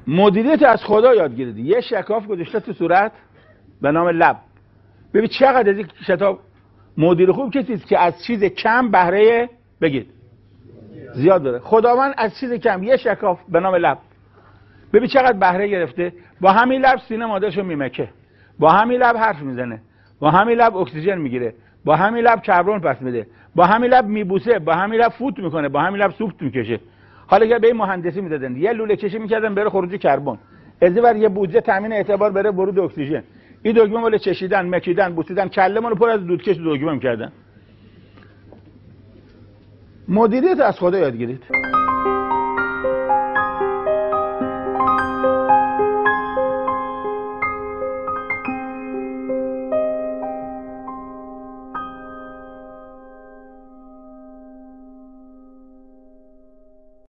مدیریت از خدا یاد گیرید. یه شکاف گذاشته تو صورت به نام لب. ببین چقدر از این شتاب مدیر خوب کسی است که از چیز کم بهره بگید زیاد داره. خداوند از چیز کم یه شکاف به نام لب، ببین چقدر بهره گرفته. با همین لب سینه مادرشو میمکه، با همین لب حرف میزنه، با همین لب اکسیژن میگیره، با همین لب کربن پس میده، با همین لب میبوسه، با همین لب فوت میکنه، با همین لب سوخت میکشه. حالا اگه به این مهندسی میدادن یه لوله کشی میکردن بره خروج کربن، از بر یه بودجه تامین اعتبار بره ورود اکسیژن، این دکمه مال چشیدن، مکیدن، بوسیدن، کلهمون پر از دودکش دکمه میکردن. مدیریت از خدا یاد گیرید.